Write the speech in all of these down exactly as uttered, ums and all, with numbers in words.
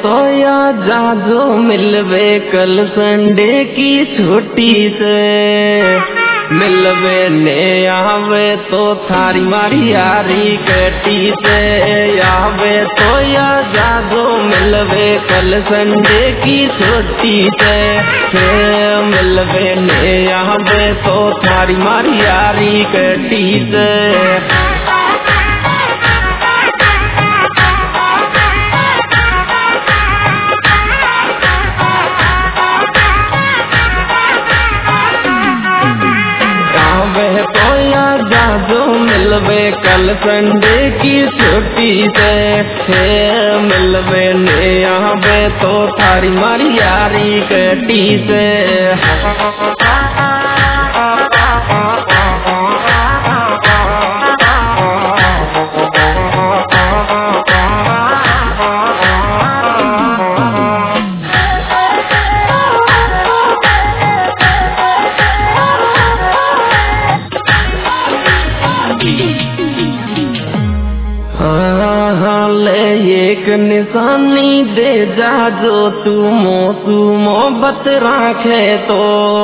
तो या जाजो मिलवे कल संडे की छुट्टी से, मिलवे ने आवे तो थारी मारी यारी कटी से, आवे तो या जागो मिलवे कल संडे की छुट्टी से, मिलवे ने आवे तो थारी मारी यारी कटी से। जाजो मिलवे कल संडे की छुट्टी से, मिलवे ने आवे तो थारी मारी यारी कटी से। एक निशानी दे जाजो तू मोसू मोहब्बत राखे तो,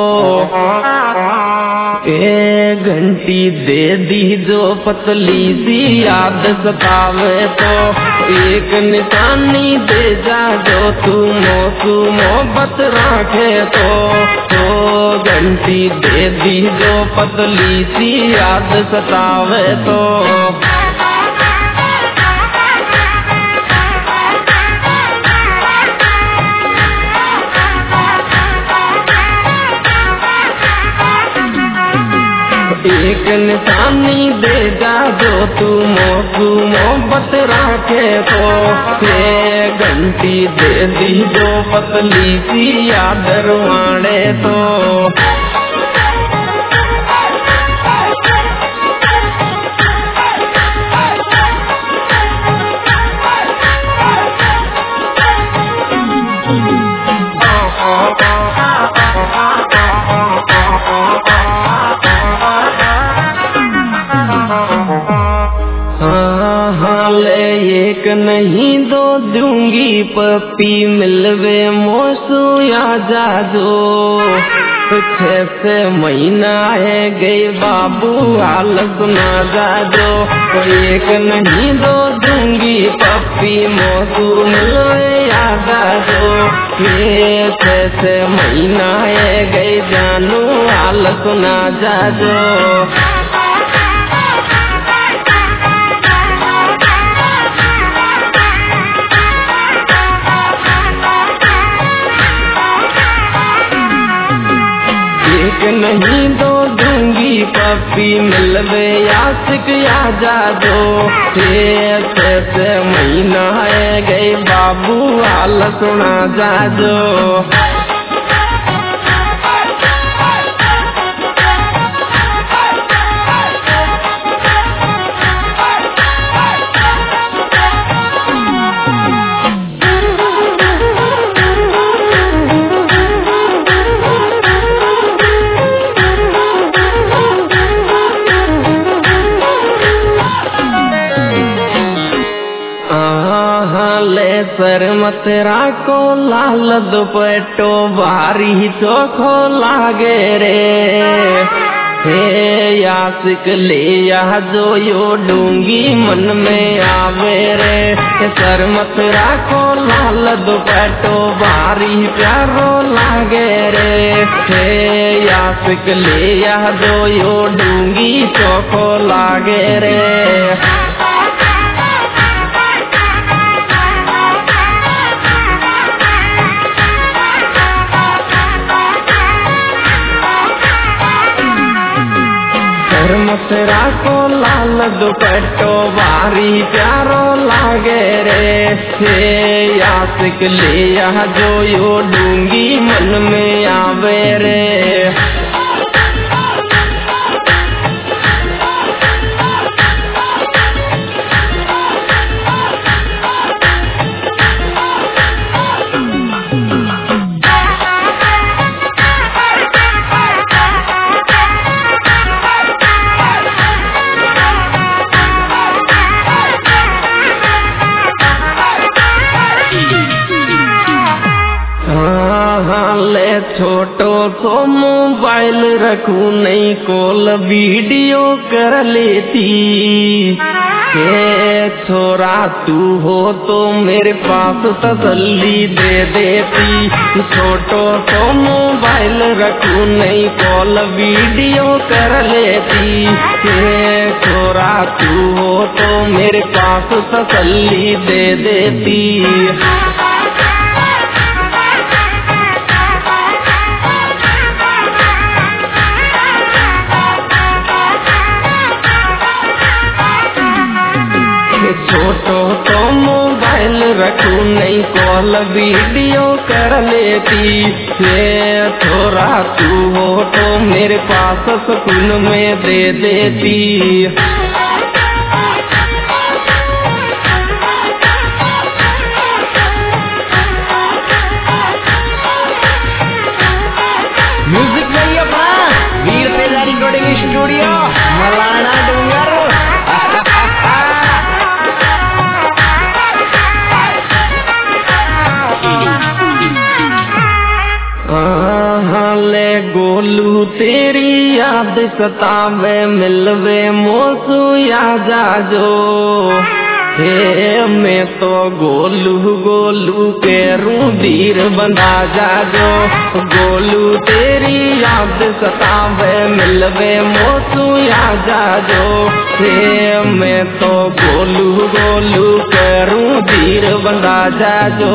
एक घंटी दे दी जो पतली सी याद सतावे तो, एक निशानी दे जाजो तू मोसू मोहब्बत राखे तो, तो घंटी दे दी जो पतली सी याद सतावे तो। एक निशानी दे जाजो तू मोसू मोहब्बत राखे तो, एक घंटी दे दी जो पतली सी याद रुआने तो। एक नहीं दो दूंगी पप्पी मिलवे मोसू या जाजो, छह से महीना है गए बाबू हाल सुना जाजो, एक नहीं दो दूंगी पप्पी मोसू मिलवे या जाजो, छह से महीना है गए जानू हाल सुना जाजो। एक नहीं दो दूंगी पप्पी मिलवे आशिक या जाजो, छह से महीना है गए बाबू हाल सुना जाजो। सर मत राखो लाल दुपट्टो भारी चोखो लागे रे, हे आशिक ले यह जो यो डूंगी मन में आवे रे, सर मत राखो लाल दुपट्टो भारी प्यारो लागे रे, हे आशिक ले यह जो यो डूंगी चोखो लागे रे। राखो लाल दुपट्टो भारी प्यारो लागे रे, हे आशिक ले यह जो यो डूंगी मन में आवे रे। छोटो सो मोबाइल रखू नहीं कॉल वीडियो कर लेती। हे छोरा तू हो तो मेरे पास तसल्ली दे देती। छोटो सो मोबाइल रखू नहीं कॉल वीडियो कर लेती। हे छोरा तू हो तो मेरे पास तसल्ली दे देती। छोटो तो मोबाइल रखू नहीं कॉल वीडियो कर लेती। ये छोरा तू हो तो मेरे पास सुकून में दे देती। म्यूजिक नहीं अपना वीर तेजा रिकॉर्डिंग स्टूडियो मलाना डूंगर। ले गोलू तेरी याद सतावे मिलवे मोसू या जाजो। हे मैं तो गोलू गोलू के रू धीर बंधा जाजो। गोलू तेरी याद सतावे मिलवे मोसू या जाजो। हे मैं तो गोलू गोलू के रू धीर बंधा जाजो।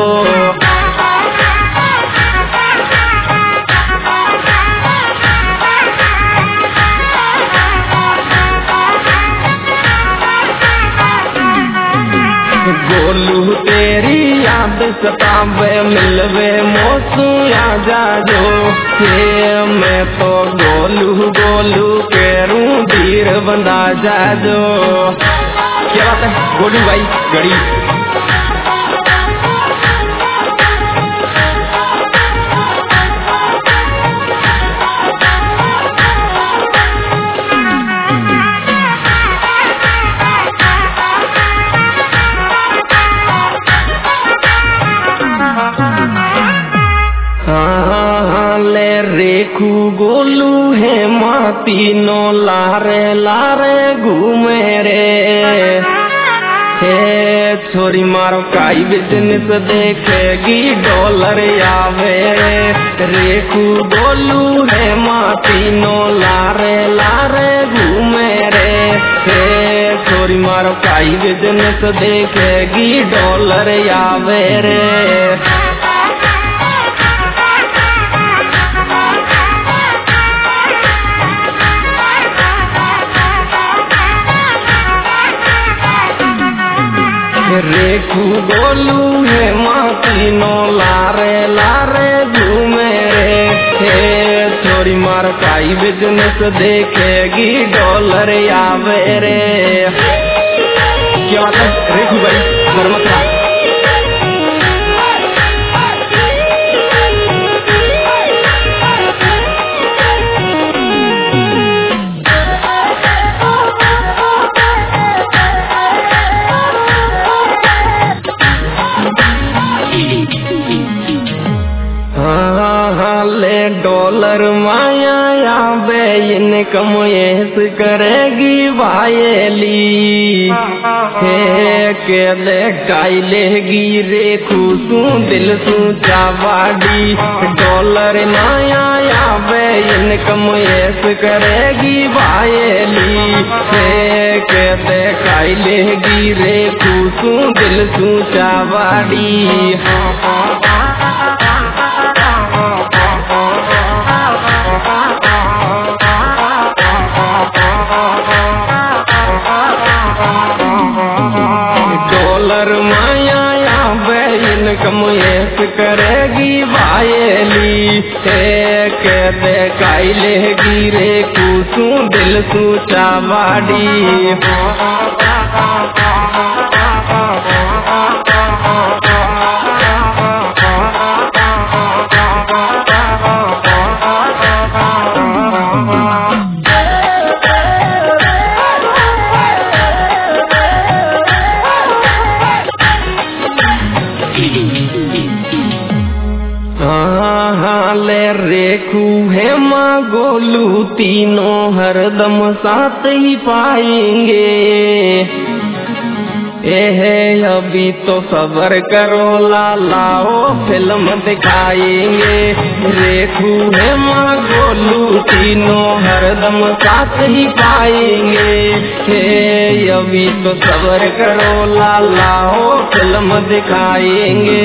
गोलू तेरी याद सतावे मिलवे मोसू या जाजो। हे मैं तो गोलू गोलू के रू धीर बंधा जाजो। क्या बात है गोलू भाई गड़ी। रेखू गोलू है माती नो लारे लारे घूमे रे। हे छोरी मारो काई बिजनेस देखेगी डॉलर आवे रे। रेखू गोलू है माती नो लारे लारे घूमे रे। हे छोरी मारो काई बिजनेस देखेगी डॉलर आवे रे। रेखू गोलू है माती नो लारे लारे घूमे रे। हे छोरी मार काई बिजनेस देखेगी डॉलर आवे रे। क्या बात है रेखू भाई नर्मदा। डॉलर माया आवे इनकम ऐस करेगी भाईली। हे के ले काई लेगी रेखू सू दिल सू चावाड़ी। डॉलर माया आवे इनकम ऐस करेगी भाईली। हे के ले काई लेगी रेखू सू दिल सू चावाड़ी। डॉलर माया आवे इनकम ऐस करेगी भाईली। हे के देखाई लेगी रेखू सू दिल सू चावाड़ी। हाँ हाँ ले रेखू है माँ गोलू तीनों हरदम साथ ही पाएंगे। ए अभी तो सब्र करो लालाओ फिल्म दिखाएंगे। रेखू है माँ गोलू तीनों हरदम साथ ही पाएंगे। हे अभी तो सब्र करो लालाओ फिल्म दिखाएंगे।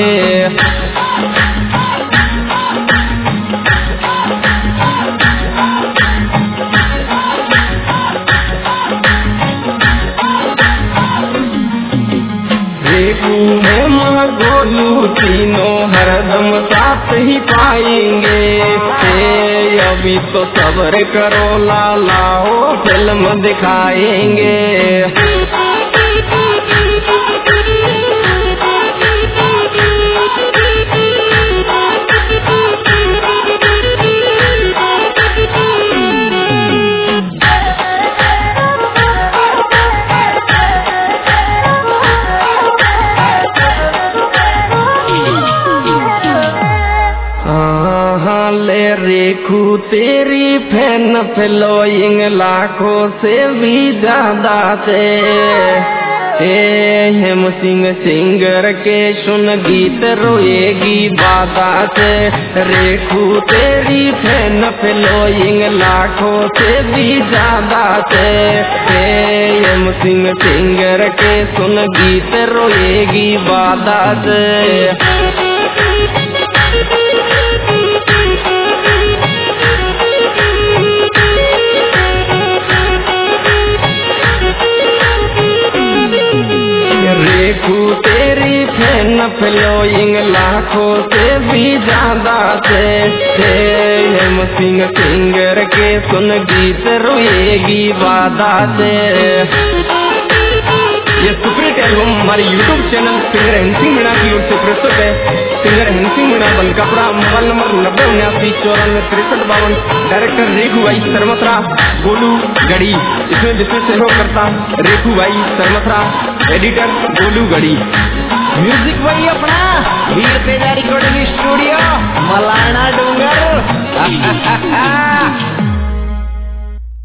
रेखू है माँ गोलू तीनों हरदम साथ ही पाएंगे। हे अभी तो सब्र करो लालाओ फिल्म दिखाएंगे। ले रेखू तेरी फैन फॉलोइंग लाखों से भी ज्यादा से। ए हेम सिंह सिंगर के सुन गीत रोएगी बाधा से। रेखू तेरी फैन फॉलोइंग लाखों से भी ज्यादा से। ए हेम सिंह सिंगर के सुन गीत रोएगी बाधा से। रेखू तेरी फैन फॉलोइंग लाखों से भी ज्यादा से। हेम सिंह सिंगर के सुन गीत रोएगी वादा से। ये सुपरहिट एल्बम हमारे YouTube channel singer Hansing Meena की ओर से प्रस्तुत है। Singer Hansing Meena Bankapura, mobile number नब्बे उन्यासी चौरानवे तिरसठ बावन। डायरेक्टर रेखू भाई सरमथरा गोलू गढ़ी। इसमें विशेष सहयोग करता रेखू भाई सरमथरा, एडिटर गोलू गढ़ी। म्यूजिक वही अपना वीर तेजा रिकॉर्डिंग स्टूडियो मलाना डूंगर।